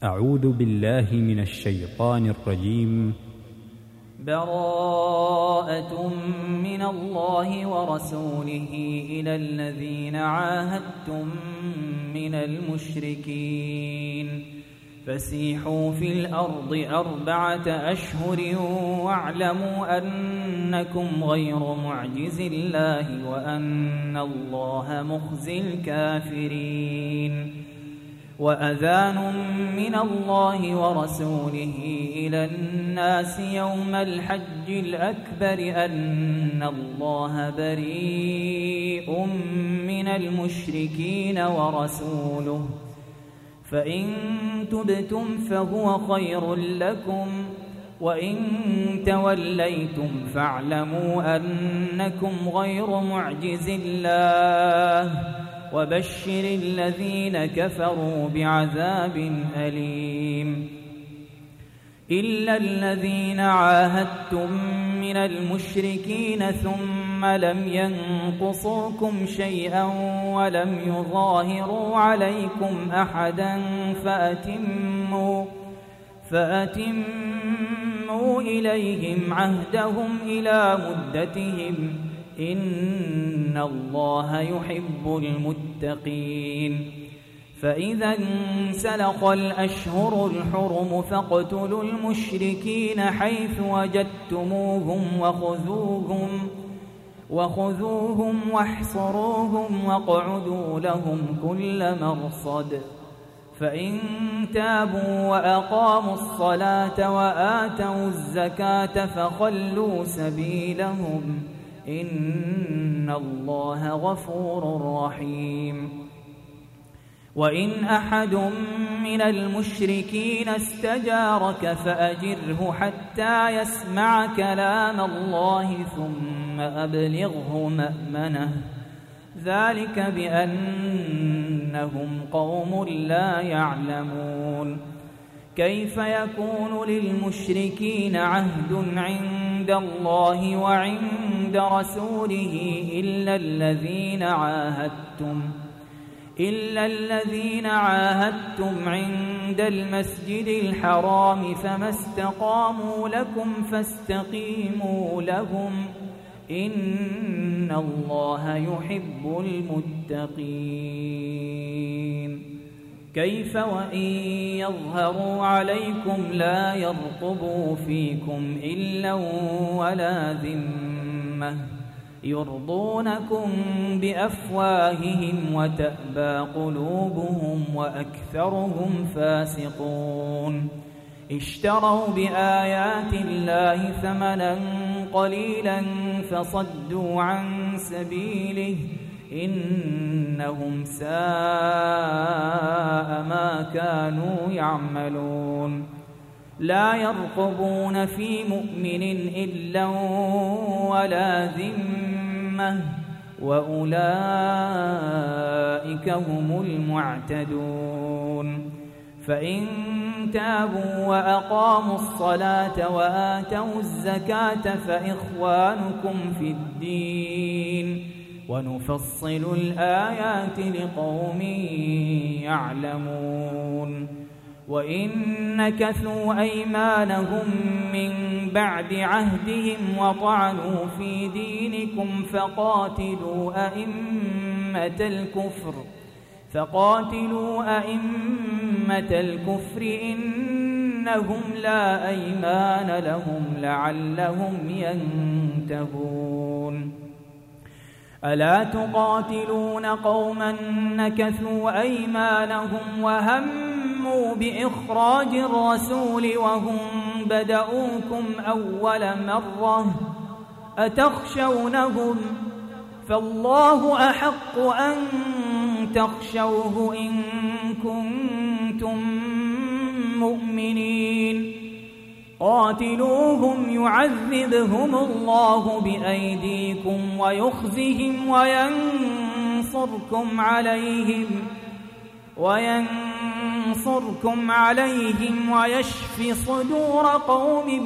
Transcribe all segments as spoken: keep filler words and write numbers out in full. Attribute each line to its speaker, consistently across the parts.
Speaker 1: أعوذ بالله من الشيطان الرجيم.
Speaker 2: براءة من الله ورسوله إلى الذين عاهدتم من المشركين فسيحوا في الأرض أربعة أشهر واعلموا أنكم غير معجز الله وأن الله مخزي الكافرين. وأذان من الله ورسوله إلى الناس يوم الحج الأكبر أن الله بريء من المشركين ورسوله فإن تبتم فهو خير لكم وإن توليتم فاعلموا أنكم غير معجز الله وبشر الذين كفروا بعذاب أليم. إلا الذين عاهدتم من المشركين ثم لم ينقصوكم شيئا ولم يظاهروا عليكم أحدا فأتموا, فأتموا إليهم عهدهم إلى مدتهم إن الله يحب المتقين. فإذا انسلخ الأشهر الحرم فاقتلوا المشركين حيث وجدتموهم وخذوهم, وخذوهم واحصروهم واقعدوا لهم كل مرصد. فإن تابوا وأقاموا الصلاة وآتوا الزكاة فخلوا سبيلهم إن الله غفور رحيم. وإن أحد من المشركين استجارك فأجره حتى يسمع كلام الله ثم أبلغه مأمنه ذلك بأنهم قوم لا يعلمون. كيف يكون للمشركين عهد عند الله وعند رسوله إلا الذين عاهدتم إلا الذين عاهدتم عند المسجد الحرام فما استقاموا لكم فاستقيموا لهم إن الله يحب المتقين. كيف وإن يظهروا عليكم لا يرقبوا فيكم إلا ولا ذمة يرضونكم بأفواههم وتأبى قلوبهم وأكثرهم فاسقون. اشتروا بآيات الله ثمنا قليلا فصدوا عن سبيله إنهم ساء ما كانوا يعملون. لا يرقبون في مؤمن إلا ولا ذمة وأولئك هم المعتدون. فإن تابوا وأقاموا الصلاة وآتوا الزكاة فإخوانكم في الدين ونفصل الآيات لقوم يعلمون. وإن نكثوا أيمانهم من بعد عهدهم وطعنوا في دينكم فقاتلوا أئمة الكفر فقاتلوا أئمة الكفر إنهم لا أيمان لهم لعلهم ينتهون. ألا تقاتلون قوما نكثوا أيمانهم وهموا بإخراج الرسول وهم بدؤوكم أول مرة أتخشونهم فالله أحق أن تخشوه إن كنتم مؤمنين. قاتلوهم يعذبهم الله بأيديكم ويخزهم وينصركم عليهم وينصركم عليهم ويشفي صدور قوم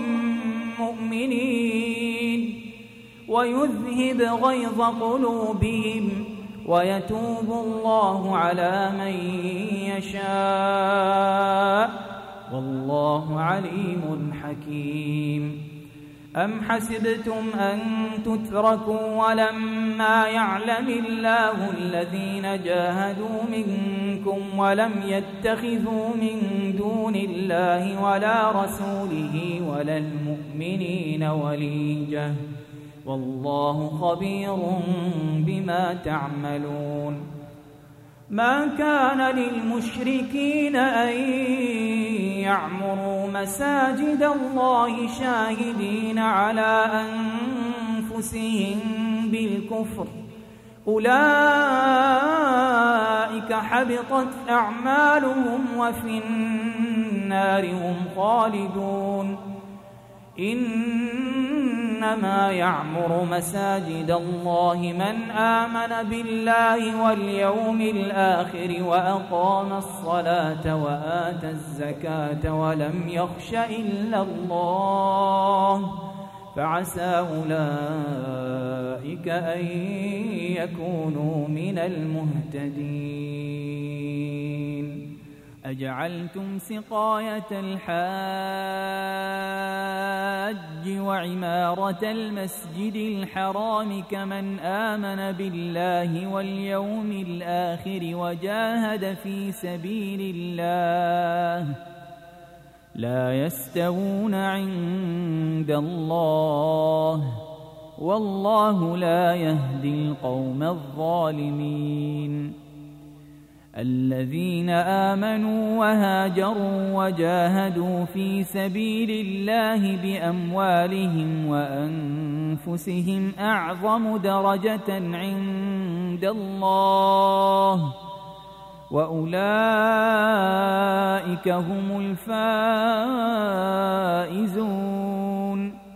Speaker 2: مؤمنين ويذهب غيظ قلوبهم ويتوب الله على من يشاء والله عليم حكيم. أم حسبتم أن تتركوا ولما يعلم الله الذين جاهدوا منكم ولم يتخذوا من دون الله ولا رسوله ولا المؤمنين وليجة والله خبير بما تعملون. ما كان للمشركين أن يعمروا مساجد الله شاهدين على أنفسهم بالكفر أولئك حبطت أعمالهم وفي النار هم خالدون. إنما يعمر مساجد الله من آمن بالله واليوم الآخر وأقام الصلاة وآتى الزكاة ولم يخش إلا الله فعسى أولئك أن يكونوا من المهتدين. أجعلتم سقاية الحاج وعمارة المسجد الحرام كمن آمن بالله واليوم الآخر وجاهد في سبيل الله لا يستوون عند الله والله لا يهدي القوم الظالمين. الذين آمنوا وهاجروا وجاهدوا في سبيل الله بأموالهم وأنفسهم أعظم درجة عند الله وأولئك هم الفائزون.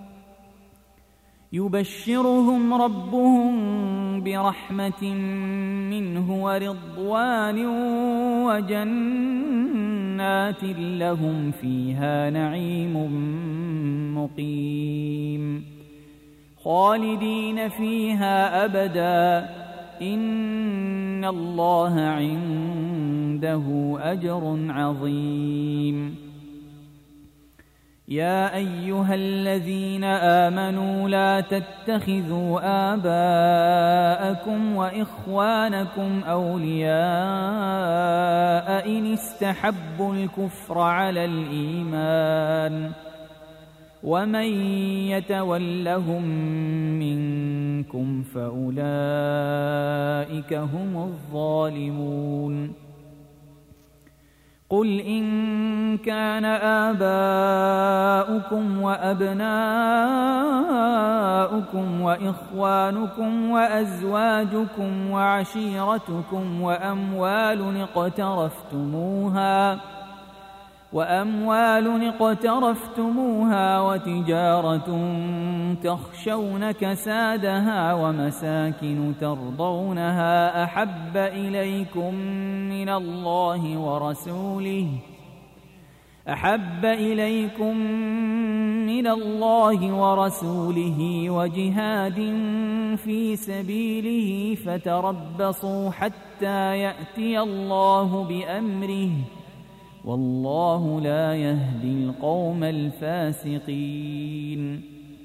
Speaker 2: يبشرهم ربهم برحمة منه ورضوان وجنات لهم فيها نعيم مقيم خالدين فيها أبدا إن الله عنده أجر عظيم. يا أيها الذين آمنوا لا تتخذوا آباءكم وإخوانكم أولياء إن استحبوا الكفر على الإيمان ومن يتولهم منكم فأولئك هم الظالمون. قل إن كان آباؤكم وأبناؤكم وإخوانكم وأزواجكم وعشيرتكم وأموال اقترفتموها وأموال اقترفتموها وتجارة تخشون كسادها ومساكن ترضونها أحب إليكم من الله ورسوله أحب إليكم من الله ورسوله وجهاد في سبيله فتربصوا حتى يأتي الله بأمره والله لا يهدي القوم الفاسقين.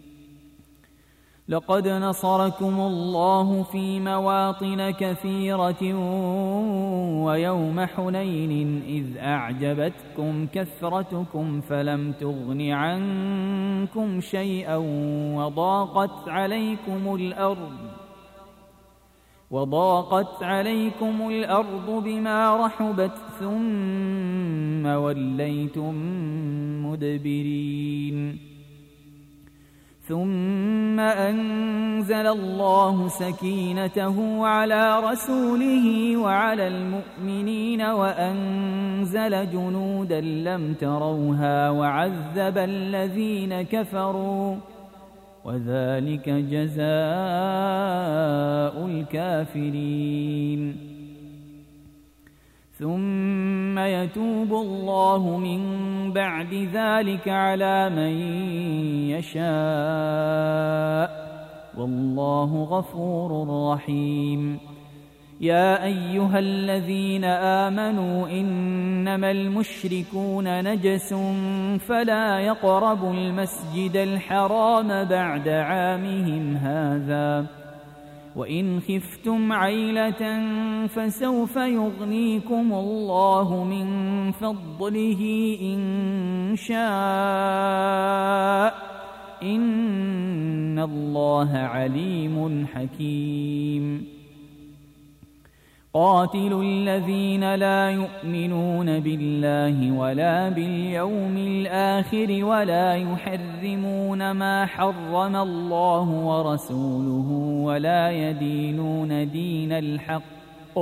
Speaker 2: لقد نصركم الله في مواطن كثيرة ويوم حنين إذ أعجبتكم كثرتكم فلم تغن عنكم شيئا وضاقت عليكم الأرض وضاقت عليكم الأرض بما رحبت ثم وليتم مدبرين. ثم أنزل الله سكينته على رسوله وعلى المؤمنين وأنزل جنودا لم تروها وعذب الذين كفروا وذلك جزاء الكافرين. ثم يتوب الله من بعد ذلك على من يشاء والله غفور رحيم. يا أيها الذين آمنوا إنما المشركون نجس فلا يقربوا المسجد الحرام بعد عامهم هذا وإن خفتم عيلة فسوف يغنيكم الله من فضله إن شاء إن الله عليم حكيم قاتلوا الذين لا يؤمنون بالله ولا باليوم الآخر ولا يحرمون ما حرم الله ورسوله ولا يدينون دين الحق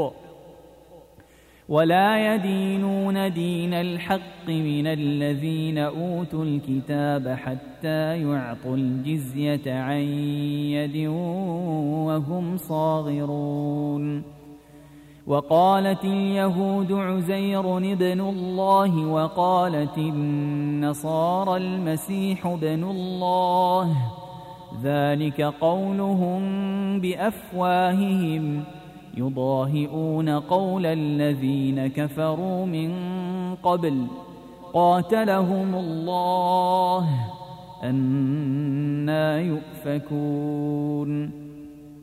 Speaker 2: ولا يدينون دين الحق من الذين أوتوا الكتاب حتى يعطوا الجزية عن يد وهم صاغرون وقالت اليهود عزير ابن الله وقالت النصارى المسيح ابن الله ذلك قولهم بأفواههم يضاهئون قول الذين كفروا من قبل قاتلهم الله أنى يؤفكون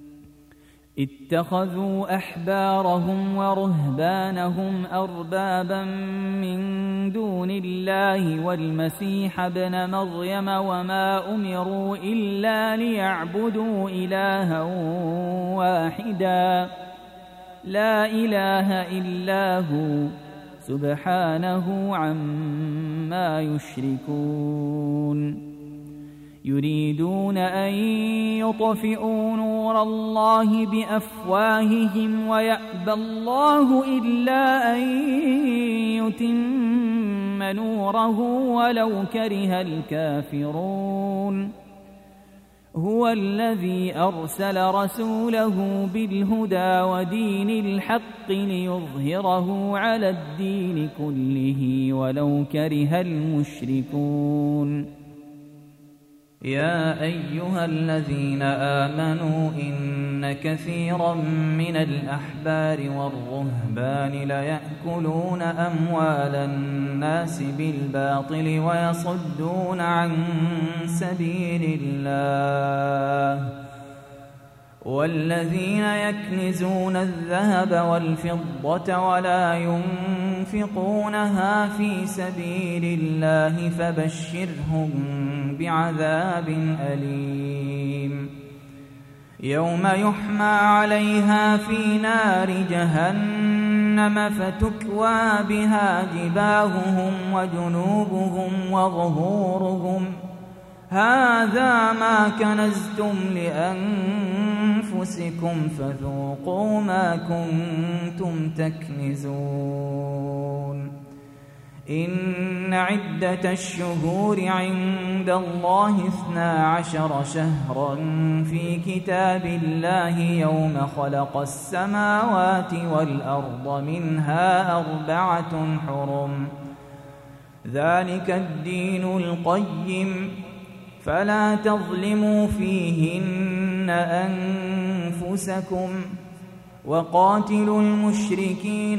Speaker 2: اتخذوا أحبارهم ورهبانهم أربابا من دون الله والمسيح ابن مريم وما أمروا إلا ليعبدوا إلها واحدا لا إله إلا هو سبحانه عما يشركون يريدون أن يطفئوا نور الله بأفواههم ويأبى الله إلا أن يتم نوره ولو كره الكافرون هو الذي أرسل رسوله بالهدى ودين الحق ليظهره على الدين كله ولو كره المشركون
Speaker 3: يا أيها الذين آمنوا إن كثيرا من الأحبار والرهبان ليأكلون أموال الناس بالباطل ويصدون عن سبيل الله والذين يكنزون الذهب والفضة ولا ينفقونها في سبيل الله فبشرهم بعذاب أليم يوم يحمى عليها في نار جهنم فتكوى بها جباههم وجنوبهم وظهورهم هذا ما كنزتم لأنفسكم فذوقوا ما كنتم تكنزون إن عدة الشهور عند الله اثنا عشر شهرا في كتاب الله يوم خلق السماوات والأرض منها أربعة حرم ذلك الدين القيم فلا تظلموا فيهن أنفسكم وقاتلوا المشركين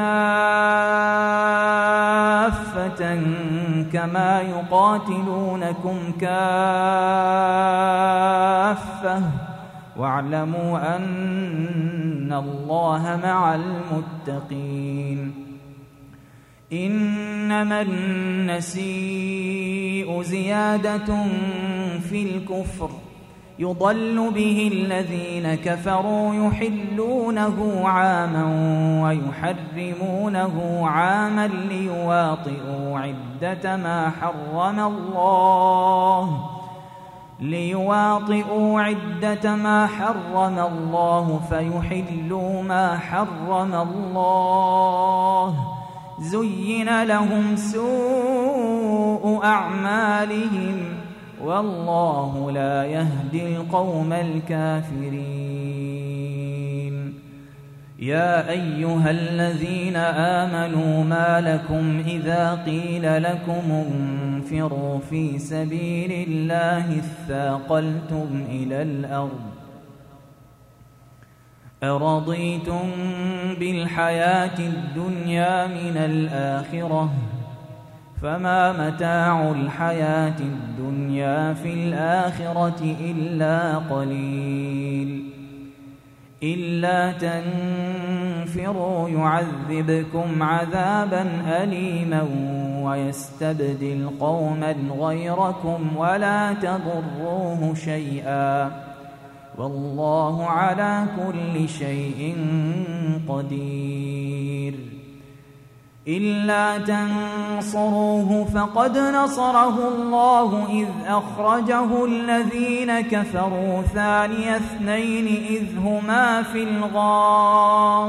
Speaker 3: كافة كما يقاتلونكم كافة واعلموا أن الله مع المتقين إنما النسيء زيادة في الكفر يضل به الذين كفروا يحلونه عاما ويحرمونه عاما ليواطئوا عدة ما حرم الله ليواطئوا عدة ما حرم الله فيحلوا ما حرم الله زين لهم سوء أعمالهم والله لا يهدي القوم الكافرين يا أيها الذين آمنوا ما لكم إذا قيل لكم انفروا في سبيل الله اثاقلتم إلى الأرض أرضيتم بالحياة الدنيا من الآخرة فما متاع الحياة الدنيا في الآخرة إلا قليل إلا تنفروا يعذبكم عذابا أليما ويستبدل قوما غيركم ولا تضروه شيئا والله على كل شيء قدير إلا تنصروه فقد نصره الله إذ أخرجه الذين كفروا ثاني اثنين إذ هما في الغار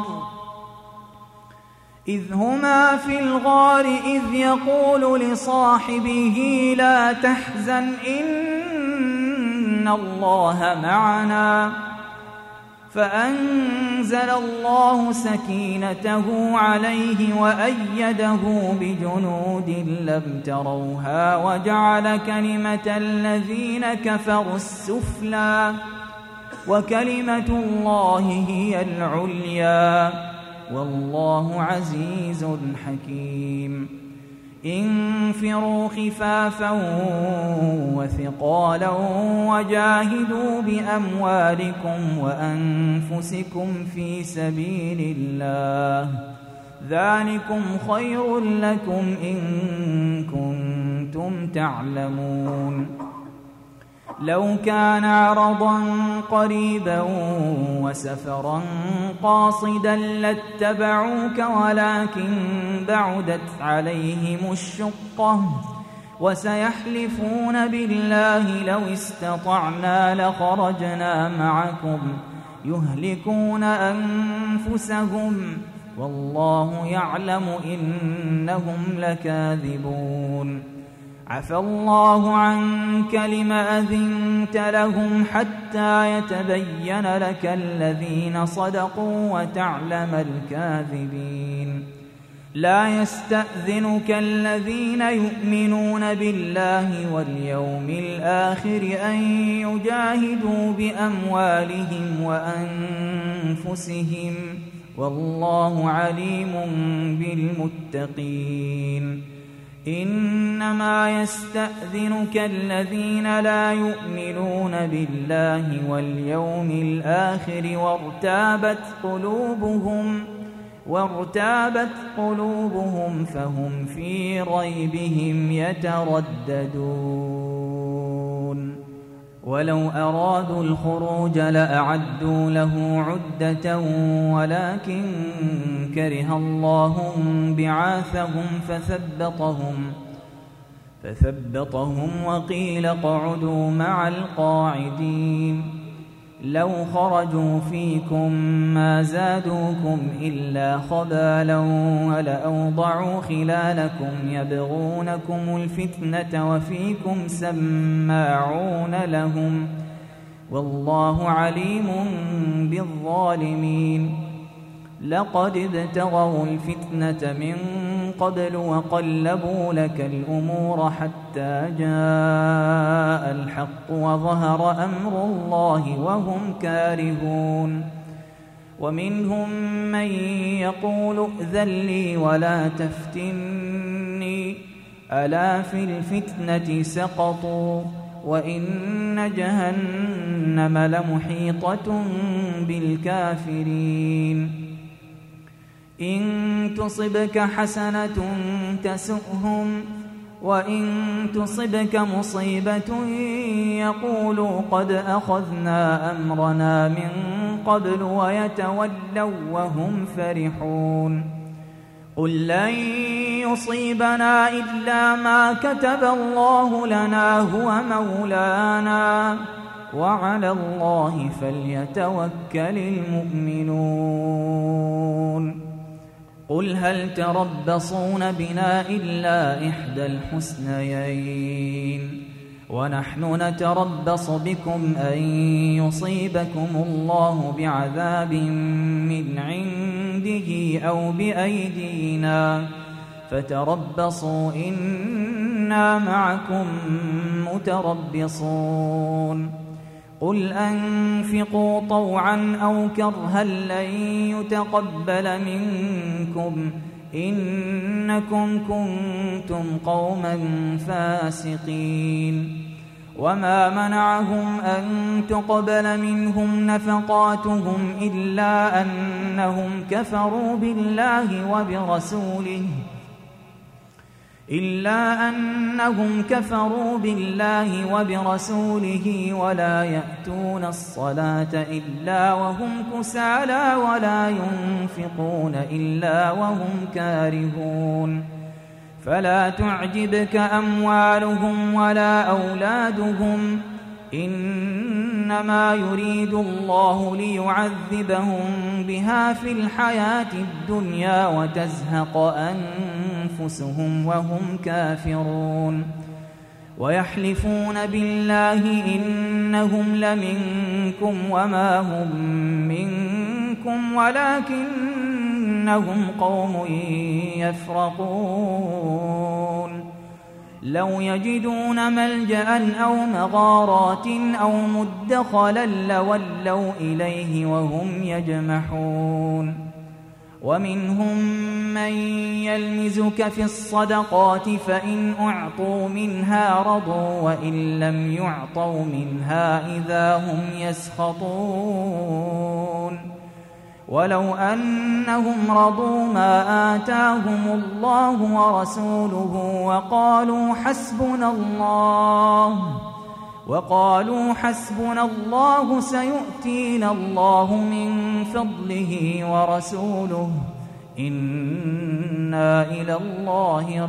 Speaker 3: إذ هما في الغار إذ يقول لصاحبه لا تحزن إن الله معنا فأنزل الله سكينته عليه وأيده بجنود لم تروها وجعل كلمة الذين كفروا السفلى وكلمة الله هي العليا والله عزيز حكيم انفروا خفافا وثقالا وجاهدوا بأموالكم وأنفسكم في سبيل الله ذلكم خير لكم إن كنتم تعلمون لو كان عرضا قريبا وسفرا قاصدا لاتبعوك ولكن بعدت عليهم الشقة وسيحلفون بالله لو استطعنا لخرجنا معكم يهلكون أنفسهم والله يعلم إنهم لكاذبون عفى الله عنك لم أذنت لهم حتى يتبين لك الذين صدقوا وتعلم الكاذبين لا يستأذنك الذين يؤمنون بالله واليوم الآخر أن يجاهدوا بأموالهم وأنفسهم والله عليم بالمتقين إنما يستأذنك الذين لا يؤمنون بالله واليوم الآخر وارتابت قلوبهم وارتابت قلوبهم فهم في ريبهم يترددون ولو أرادوا الخروج لأعدوا له عدة ولكن كره الله بعاثهم فثبطهم فثبطهم وقيل اقعدوا مع القاعدين لو خرجوا فيكم ما زادوكم إلا خبالا ولأوضعوا خلالكم يبغونكم الفتنة وفيكم سماعون لهم والله عليم بالظالمين لقد ابتغوا الفتنة من قبل وقلبوا لك الأمور حتى جاء الحق وظهر أمر الله وهم كارهون ومنهم من يقول ائذن لي ولا تفتني ألا في الفتنة سقطوا وإن جهنم لمحيطة بالكافرين إن تصبك حسنة تسؤهم وإن تصبك مصيبة يقولوا قد أخذنا أمرنا من قبل ويتولوا وهم فرحون قل لن يصيبنا إلا ما كتب الله لنا هو مولانا وعلى الله فليتوكل المؤمنون قل هل تربصون بنا إلا إحدى الحسنيين ونحن نتربص بكم أن يصيبكم الله بعذاب من عنده أو بأيدينا فتربصوا إنا معكم متربصون قل أنفقوا طوعا أو كرها لن يتقبل منكم إنكم كنتم قوما فاسقين. وما منعهم أن تقبل منهم نفقاتهم إلا أنهم كفروا بالله وبرسوله إلا أنهم كفروا بالله وبرسوله ولا يأتون الصلاة إلا وهم كسالى ولا ينفقون إلا وهم كارهون. فلا تعجبك أموالهم ولا أولادهم إنما يريد الله ليعذبهم بها في الحياة الدنيا وتزهق أنفسهم وهم كافرون. ويحلفون بالله إنهم لمنكم وما هم منكم ولكنهم قوم يفرقون. لو يجدون ملجأ أو مغارات أو مدخلا لولوا إليه وهم يجمحون. ومنهم من يلمزك في الصدقات فإن أعطوا منها رضوا وإن لم يعطوا منها إذا هم يسخطون. ولو أنهم رضوا ما آتاهم الله ورسوله وقالوا حسبنا الله وقالوا حسبنا الله سيؤتينا الله من فضله ورسوله إنا إلى الله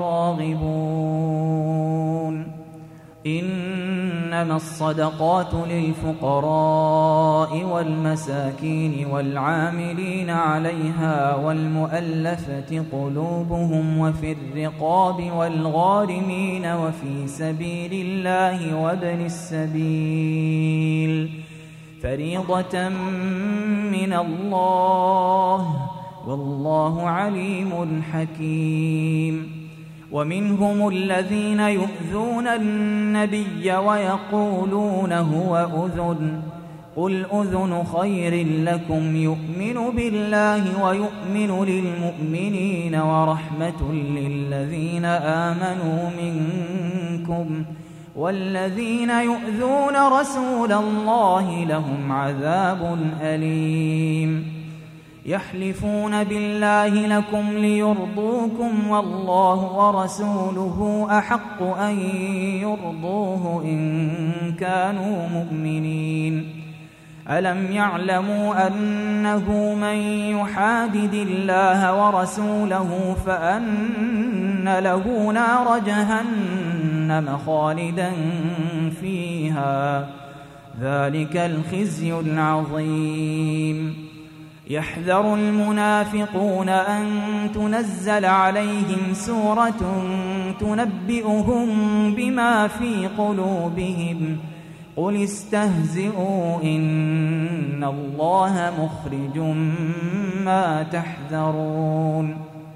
Speaker 3: راغبون. إنما الصدقات للفقراء والمساكين والعاملين عليها والمؤلفة قلوبهم وفي الرقاب والغارمين وفي سبيل الله وابن السبيل فريضة من الله والله عليم حكيم. ومنهم الذين يؤذون النبي ويقولون هو أذن قل أذن خير لكم يؤمن بالله ويؤمن للمؤمنين ورحمة للذين آمنوا منكم والذين يؤذون رسول الله لهم عذاب أليم. يحلفون بالله لكم ليرضوكم والله ورسوله أحق أن يرضوه إن كانوا مؤمنين. ألم يعلموا أنه من يحادد الله ورسوله فأن له نار جهنم خالدا فيها ذلك الخزي العظيم. يحذر المنافقون أن تنزل عليهم سورة تنبئهم بما في قلوبهم قل استهزئوا إن الله مخرج ما تحذرون.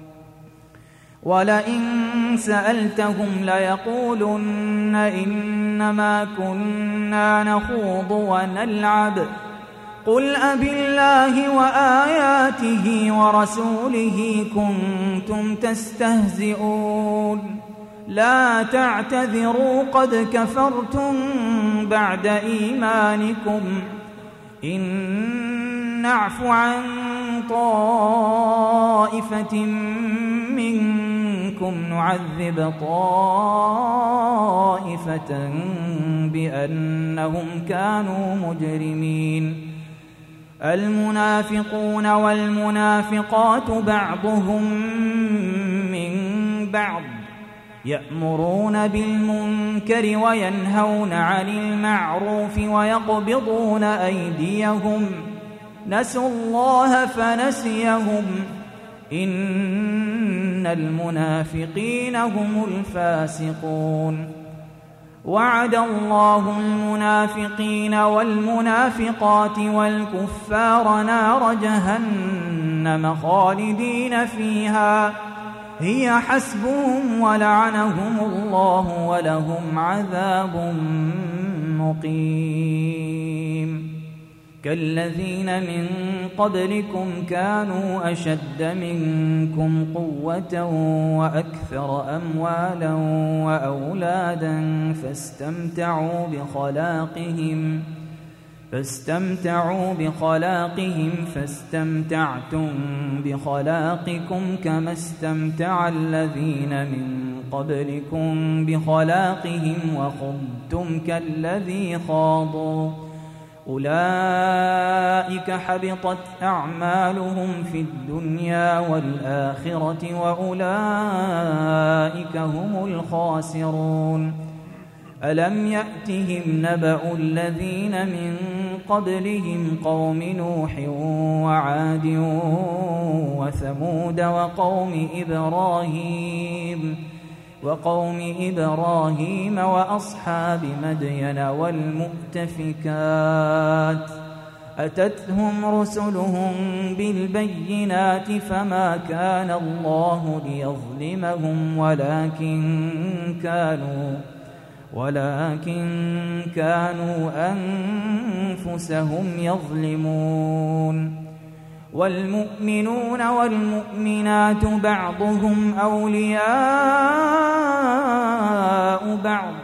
Speaker 3: ولئن سألتهم ليقولن إنما كنا نخوض ونلعب قل أبالله وآياته ورسوله كنتم تستهزئون لا تعتذروا قد كفرتم بعد إيمانكم إن نعف عن طائفة منكم نعذب طائفة بأنهم كانوا مجرمين. المنافقون والمنافقات بعضهم من بعض يأمرون بالمنكر وينهون عن المعروف ويقبضون أيديهم نسوا الله فنسيهم إن المنافقين هم الفاسقون. وعد الله المنافقين والمنافقات والكفار نار جهنم خالدين فيها هي حسبهم ولعنهم الله ولهم عذاب مقيم كالذين من قبلكم كانوا أشد منكم قوة وأكثر أموالا وأولادا فاستمتعوا بخلاقهم فاستمتعوا بخلاقهم فاستمتعتم بخلاقكم كما استمتع الذين من قبلكم بخلاقهم وخضتم كالذي خاضوا أولئك حبطت أعمالهم في الدنيا والآخرة وأولئك هم الخاسرون ألم يأتهم نبأ الذين من قبلهم قوم نوح وعاد وثمود وقوم إبراهيم وقوم إبراهيم وأصحاب مدين والمؤتفكات أتتهم رسلهم بالبينات فما كان الله ليظلمهم ولكن كانوا ولكن كانوا أنفسهم يظلمون والمؤمنون والمؤمنات بعضهم أولياء بعض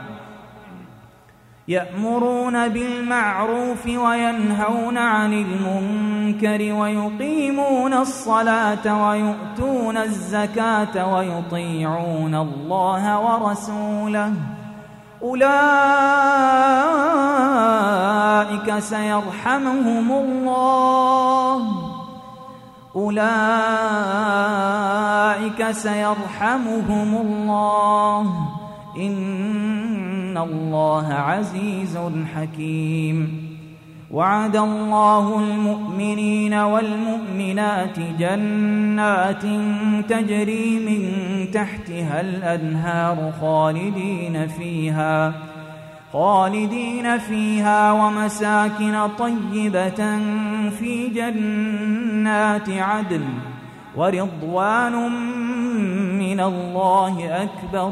Speaker 3: يأمرون بالمعروف وينهون عن المنكر ويقيمون الصلاة ويؤتون الزكاة ويطيعون الله ورسوله أولئك سيرحمهم الله أولئك سيرحمهم الله إن الله عزيز حكيم وعد الله المؤمنين والمؤمنات جنات تجري من تحتها الأنهار خالدين فيها خالدين فيها ومساكن طيبة في جنات عدن ورضوان من الله أكبر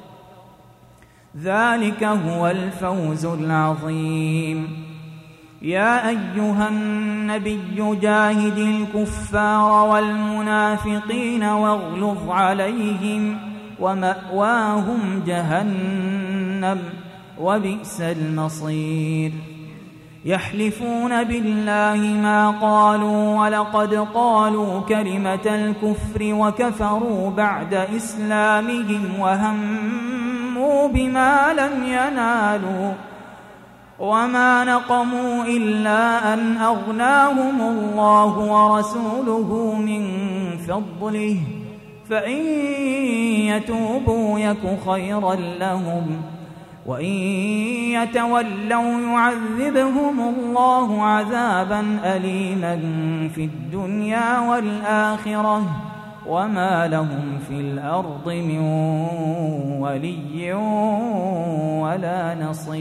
Speaker 3: ذلك هو الفوز العظيم يا أيها النبي جاهد الكفار والمنافقين واغلظ عليهم ومأواهم جهنم وبئس المصير يحلفون بالله ما قالوا ولقد قالوا كلمة الكفر وكفروا بعد إسلامهم وهموا بما لم ينالوا وما نقموا إلا أن أغناهم الله ورسوله من فضله فإن يتوبوا يك خيرا لهم وإن يتولوا يعذبهم الله عذابا أليما في الدنيا والآخرة وما لهم في الأرض من ولي ولا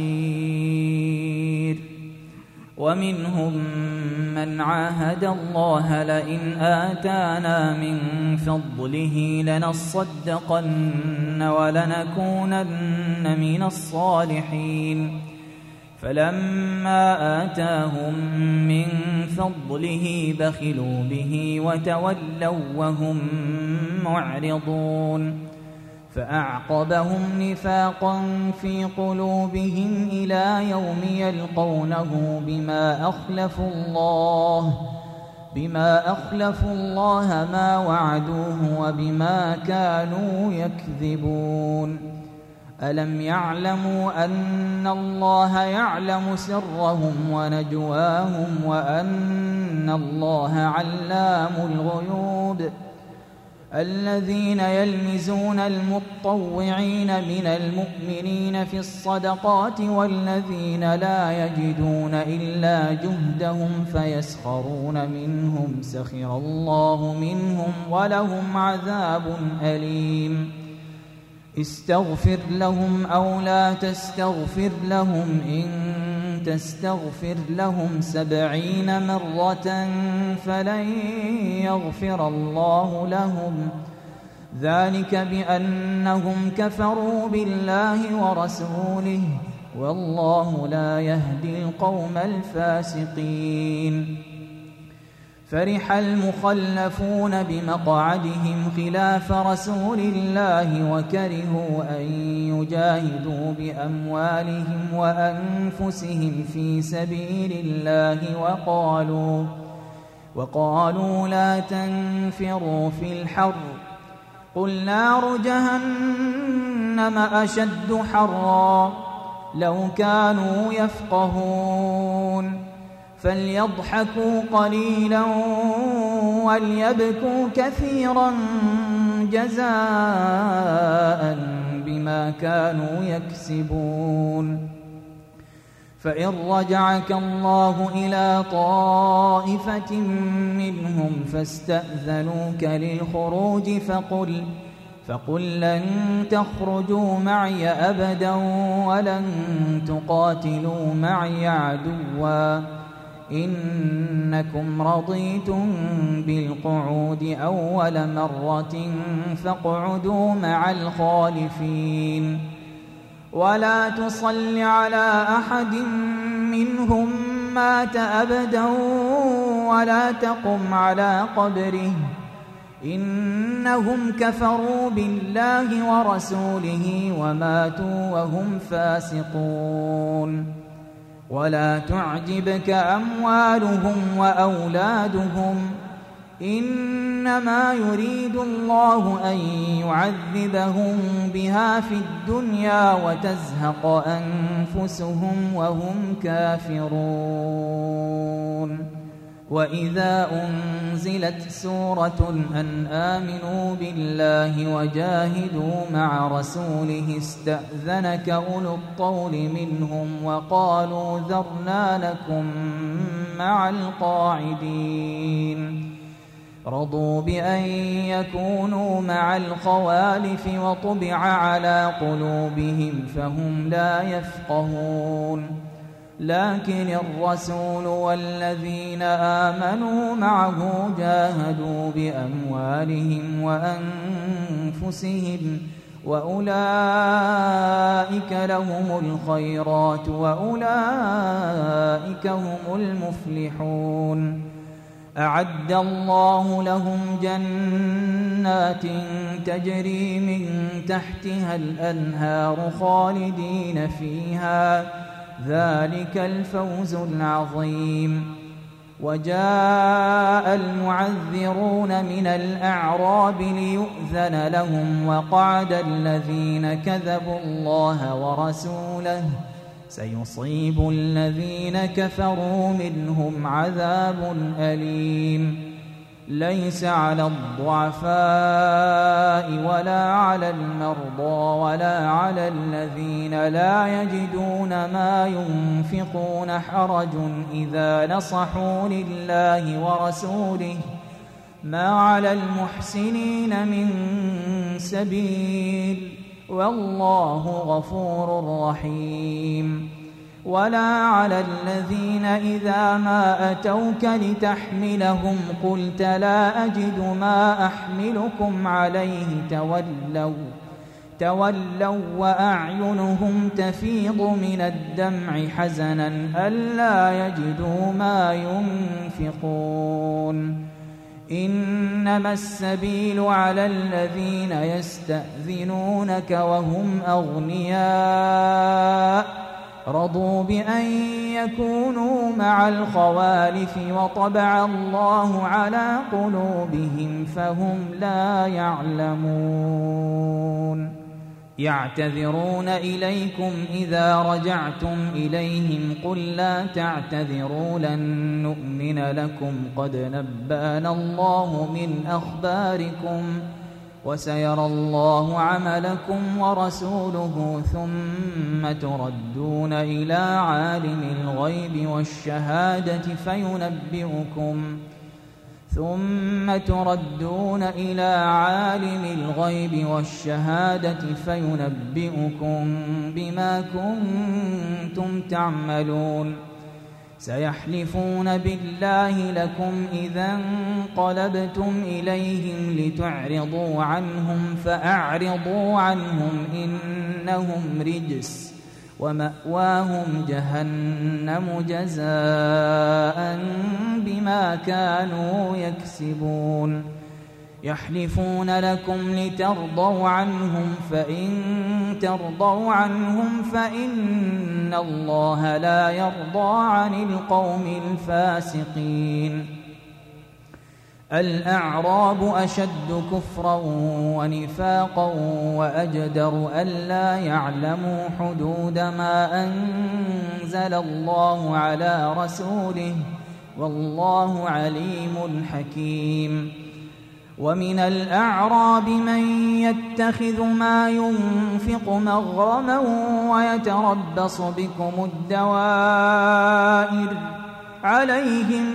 Speaker 3: نصير ومنهم من عاهد الله لئن آتانا من فضله لنصدقن ولنكونن من الصالحين فلما آتاهم من فضله بخلوا به وتولوا وهم معرضون فأعقبهم نفاقا في قلوبهم إلى يوم يلقونه بما أخلفوا الله بما أخلفوا الله ما وعدوه وبما كانوا يكذبون ألم يعلموا أن الله يعلم سرهم ونجواهم وأن الله علام الغيوب الذين يلمزون المطوعين من المؤمنين في الصدقات والذين لا يجدون إلا جهدهم فيسخرون منهم سخر الله منهم ولهم عذاب أليم استغفر لهم أو لا تستغفر لهم إن تستغفر لهم سبعين مرة فلن يغفر الله لهم ذلك بأنهم كفروا بالله ورسوله والله لا يهدي القوم الفاسقين. فرح المخلفون بمقعدهم خلاف رسول الله وكرهوا أن يجاهدوا بأموالهم وأنفسهم في سبيل الله وقالوا وقالوا لا تنفروا في الحر قل نار جهنم أشد حرا لو كانوا يفقهون. فليضحكوا قليلا وليبكوا كثيرا جزاء بما كانوا يكسبون. فإن رجعك الله إلى طائفة منهم فاستأذنوك للخروج فقل فقل لن تخرجوا معي أبدا ولن تقاتلوا معي عدوا إنكم رضيتم بالقعود أول مرة فاقعدوا مع الخالفين. ولا تصل على أحد منهم مات أبدا ولا تقم على قبره إنهم كفروا بالله ورسوله وماتوا وهم فاسقون. ولا تعجبك أموالهم وأولادهم إنما يريد الله أن يعذبهم بها في الدنيا وتزهق أنفسهم وهم كافرون. وإذا أنزلت سورة أن آمنوا بالله وجاهدوا مع رسوله استأذنك أولو الطول منهم وقالوا ذرنا لكم مع القاعدين. رضوا بأن يكونوا مع الخوالف وطبع على قلوبهم فهم لا يفقهون. لكن الرسول والذين آمنوا معه جاهدوا بأموالهم وأنفسهم وأولئك لهم الخيرات وأولئك هم المفلحون. أعد الله لهم جنات تجري من تحتها الأنهار خالدين فيها ذلك الفوز العظيم. وجاء المعذرون من الأعراب ليؤذن لهم وقعد الذين كذبوا الله ورسوله سيصيب الذين كفروا منهم عذاب أليم. ليس على الضعفاء ولا على المرضى ولا على الذين لا يجدون ما ينفقون حرج إذا نصحوا لله ورسوله ما على المحسنين من سبيل والله غفور رحيم. ولا على الذين إذا ما أتوك لتحملهم قلت لا أجد ما أحملكم عليه تولوا تولوا وأعينهم تفيض من الدمع حزنا ألا يجدوا ما ينفقون. إنما السبيل على الذين يستأذنونك وهم أغنياء رضوا بأن يكونوا مع الخوالف وطبع الله على قلوبهم فهم لا يعلمون. يعتذرون إليكم إذا رجعتم إليهم قل لا تعتذروا لن نؤمن لكم قد نبأنا الله من أخباركم وسيرى الله عملكم ورسوله ثم تردون إلى عالم الغيب والشهادة فينبئكم ثم تردون إلى عالم الغيب والشهادة فينبئكم بما كنتم تعملون. سيحلفون بالله لكم إذا انقلبتم إليهم لتعرضوا عنهم فأعرضوا عنهم إنهم رجس
Speaker 2: ومأواهم جهنم جزاء بما كانوا يكسبون يحلفون لكم لترضوا عنهم فإن ترضوا عنهم فإن الله لا يرضى عن القوم الفاسقين الأعراب أشد كفرا ونفاقا وأجدر ألا يعلموا حدود ما أنزل الله على رسوله والله عليم حكيم ومن الأعراب من يتخذ ما ينفق مغرما ويتربص بكم الدوائر عليهم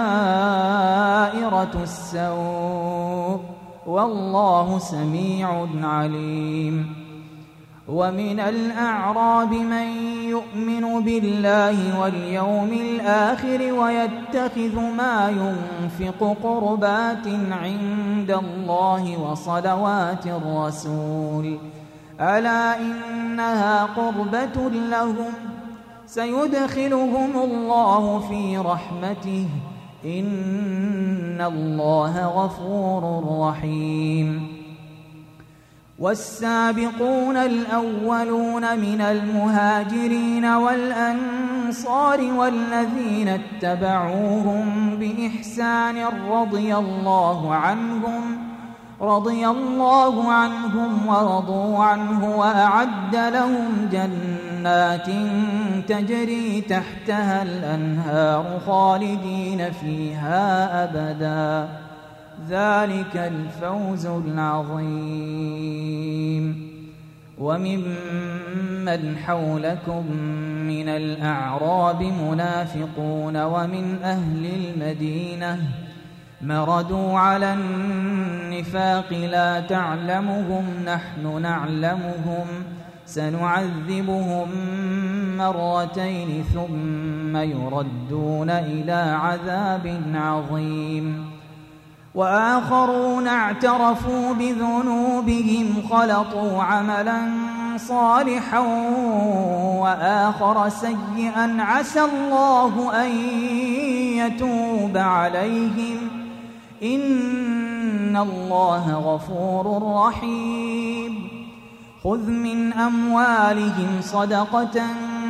Speaker 2: دائرة السوء والله سميع عليم ومن الأعراب من يؤمن بالله واليوم الآخر ويتخذ ما ينفق قربات عند الله وصلوات الرسول ألا إنها قربة لهم سيدخلهم الله في رحمته إن الله غفور رحيم والسابقون الأولون من المهاجرين والأنصار والذين اتبعوهم بإحسان رضي الله عنهم رضي الله عنهم ورضوا عنه وأعد لهم جنات تجري تحتها الأنهار خالدين فيها أبدا ذلك الفوز العظيم وممن حولكم من الأعراب منافقون ومن أهل المدينة مردوا على النفاق لا تعلمهم نحن نعلمهم سنعذبهم مرتين ثم يردون إلى عذاب عظيم وآخرون اعترفوا بذنوبهم خلطوا عملا صالحا وآخر سيئا عسى الله أن يتوب عليهم إن الله غفور رحيم خذ من أموالهم صدقة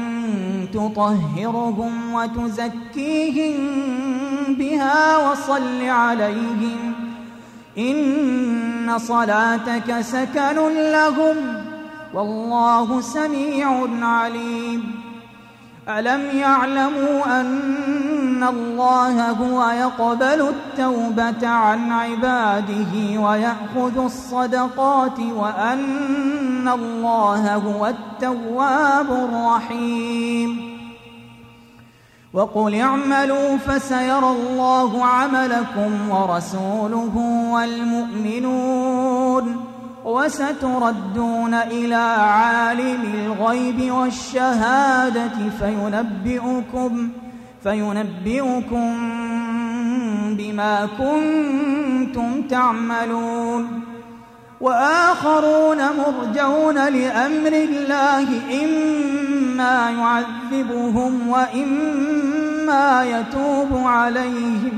Speaker 2: تطهرهم وتزكيهم بها وصل عليهم إن صلاتك سكن لهم والله سميع عليم ألم يعلموا أن الله هو يقبل التوبة عن عباده ويأخذ الصدقات وأن الله هو التواب الرحيم وقل اعملوا فسيرى الله عملكم ورسوله والمؤمنون وستردون إلى عالم الغيب والشهادة فينبئكم فينبئكم بما كنتم تعملون وآخرون مرجون لأمر الله إما يعذبهم وإما يتوب عليهم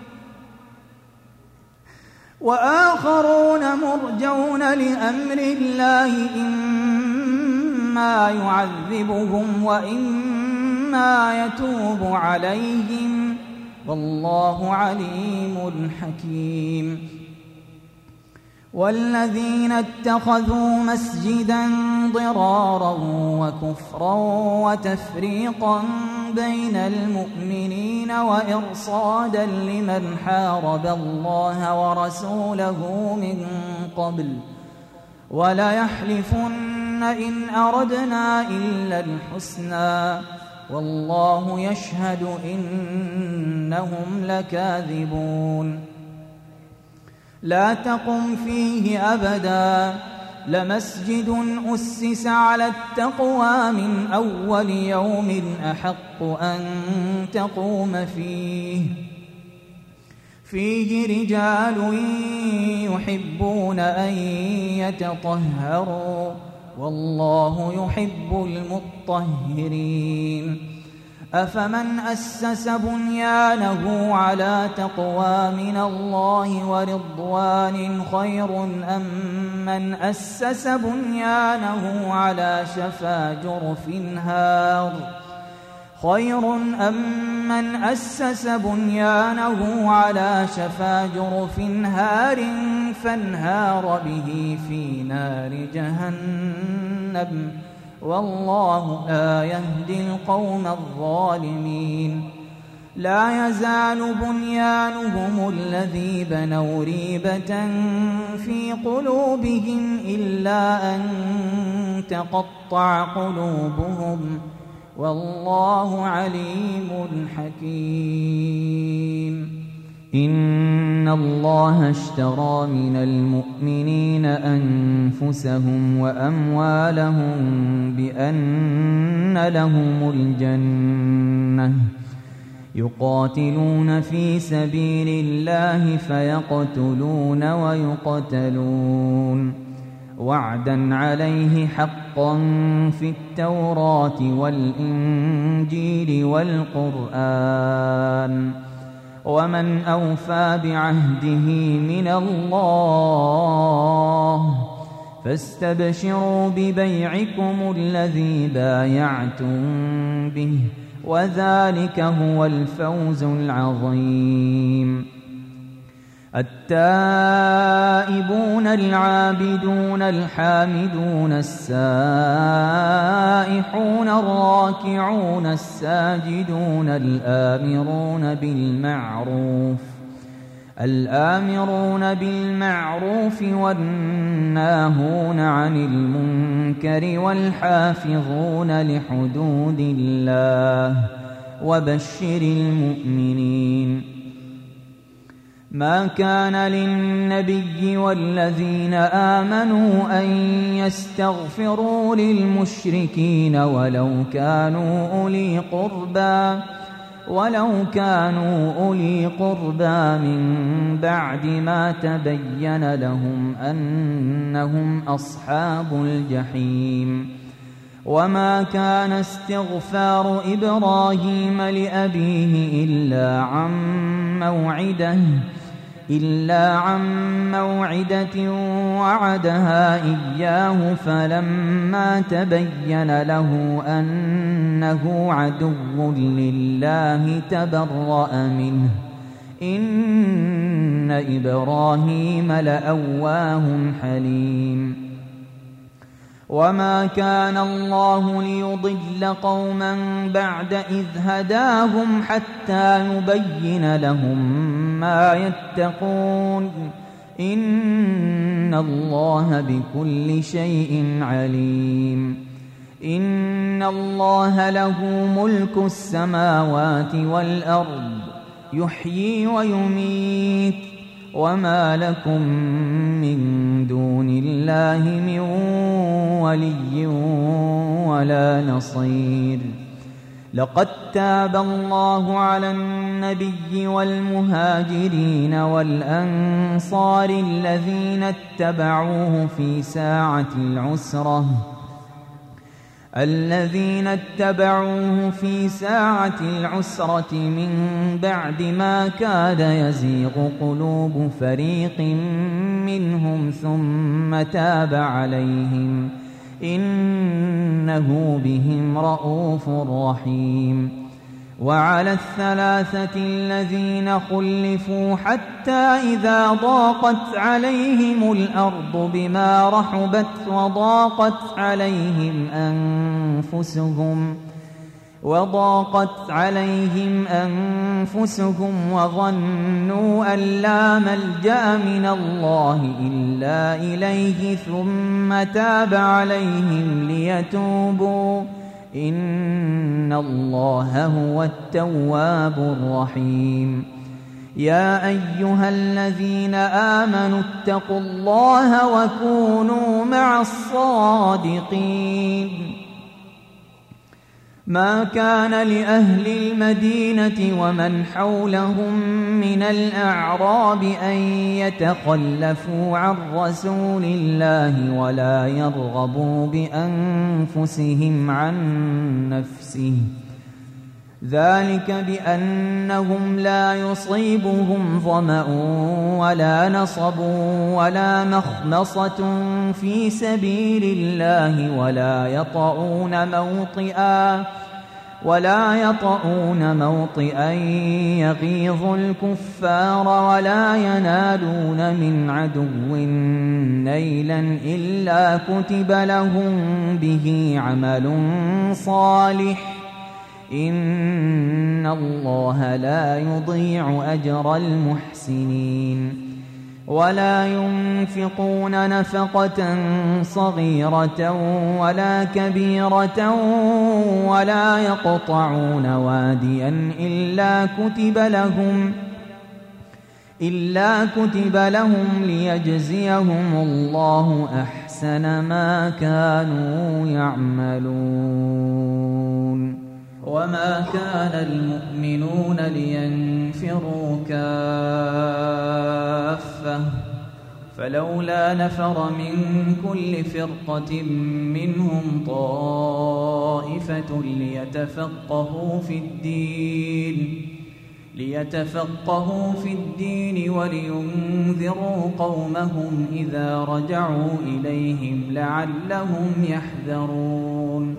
Speaker 2: وآخرون مرجون لأمر الله إما يعذبهم وإما يتوب عليهم والله عليم حكيم والذين اتخذوا مسجدا ضرارا وكفرا وتفريقا بين المؤمنين وإرصادا لمن حارب الله ورسوله من قبل وليحلفن إن أردنا إلا الحسنى والله يشهد إنهم لكاذبون لا تقم فيه أبدا لمسجد أسس على التقوى من أول يوم أحق أن تقوم فيه فيه رجال يحبون أن يتطهروا والله يحب المطهرين. أفمن أسس بنيانه على تقوى من الله ورضوان خير أم من أسس بنيانه على شفا جرف هار خير أم من أسس بنيانه على شفا جرف هار فانهار به في نار جهنم والله لا يهدي القوم الظالمين. لا يزال بنيانهم الذي بنوا ريبة في قلوبهم إلا أن تقطع قلوبهم والله عليم حكيم. إن الله اشترى من المؤمنين أنفسهم وأموالهم بأن لهم الجنة يقاتلون في سبيل الله فيقتلون ويقتلون وعدا عليه حقا في التوراة والإنجيل والقرآن ومن أوفى بعهده من الله فاستبشروا ببيعكم الذي بايعتم به وذلك هو الفوز العظيم. التائبون العابدون الحامدون السائحون الراكعون الساجدون الآمرون بالمعروف الآمرون بالمعروف والناهون عن المنكر والحافظون لحدود الله وبشر المؤمنين. ما كان للنبي والذين آمنوا أن يستغفروا للمشركين ولو كانوا أولي قربى ولو كانوا أولي قربى من بعد ما تبين لهم أنهم أصحاب الجحيم. وما كان استغفار إبراهيم لأبيه إلا عن موعدة إلا عن موعدة وعدها إياه فلما تبين له أنه عدو لله تبرأ منه إن إبراهيم لأواه حليم. وما كان الله ليضل قوما بعد إذ هداهم حتى يبين لهم ما يتقون إن الله بكل شيء عليم. إن الله له ملك السماوات والأرض يحيي ويميت وما لكم من دون الله من ولي ولا نصير. لقد تاب الله على النبي والمهاجرين والأنصار الذين اتبعوه في ساعة العسرة الذين اتبعوه في ساعة العسرة من بعد ما كاد يزيغ قلوب فريق منهم ثم تاب عليهم إنه بهم رءوف رحيم. وعلى الثلاثة الذين خلفوا حتى إذا ضاقت عليهم الأرض بما رحبت وضاقت عليهم أنفسهم وضاقت عليهم أنفسهم وظنوا أن لا ملجأ من الله إلا إليه ثم تاب عليهم ليتوبوا إن الله هو التواب الرحيم. يا أيها الذين آمنوا اتقوا الله وكونوا مع الصادقين. ما كان لأهل المدينة ومن حولهم من الأعراب أن يتخلفوا عن رسول الله ولا يرغبوا بأنفسهم عن نفسه، ذلك بأنهم لا يصيبهم ظمأ ولا نصب ولا مخمصة في سبيل الله ولا يطؤون موطئا ولا يطؤون موطئا يغيظ الكفار ولا ينالون من عدو نيلا إلا كتب لهم به عمل صالح، إن الله لا يضيع أجر المحسنين. ولا ينفقون نفقة صغيرة ولا كبيرة ولا يقطعون واديا إلا كتب لهم إلا كتب لهم ليجزيهم الله أحسن ما كانوا يعملون. وما كان المؤمنون لينفروا كافة، فلولا نفر من كل فرقة منهم طائفة ليتفقهوا في الدين ليتفقهوا في الدين ولينذروا قومهم إذا رجعوا إليهم لعلهم يحذرون.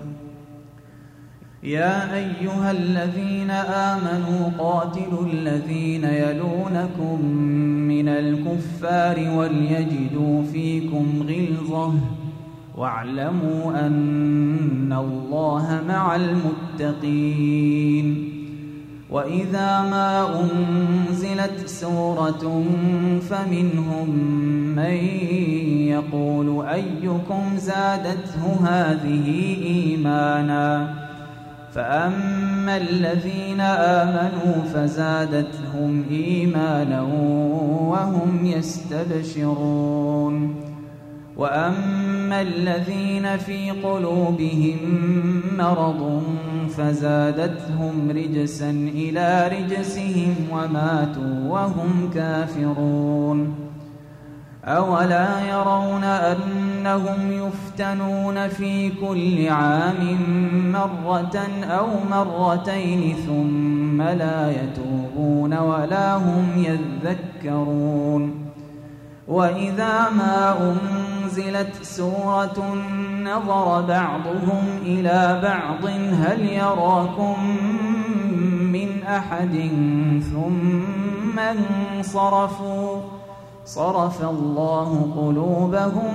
Speaker 2: يا أيها الذين آمنوا قاتلوا الذين يلونكم من الكفار وليجدوا فيكم غلظة واعلموا أن الله مع المتقين. وإذا ما أنزلت سورة فمنهم من يقول أيكم زادته هذه إيمانا، فأما الذين آمنوا فزادتهم إيمانا وهم يستبشرون، وأما الذين في قلوبهم مرض فزادتهم رجسا إلى رجسهم وماتوا وهم كافرون. أولا يرون أنهم يفتنون في كل عام مرة أو مرتين ثم لا يتوبون ولا هم يذكرون. وإذا ما أنزلت سورة نظر بعضهم إلى بعض هل يراكم من أحد ثم انصرفوا صرف الله قلوبهم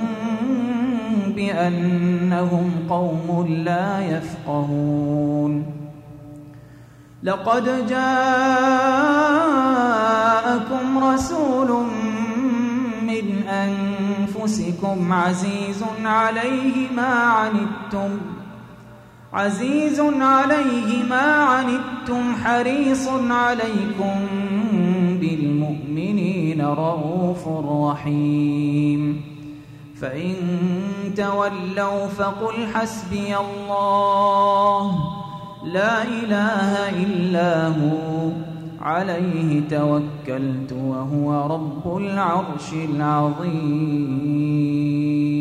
Speaker 2: بأنهم قوم لا يفقهون. لقد جاءكم رسول من أنفسكم عزيز عليه ما عنتم عزيز عليه ما عنتم حريص عليكم بالمؤمنين رؤوف رحيم. فإن تولوا فقل حسبي الله لا إله إلا هو عليه توكلت وهو رب العرش العظيم.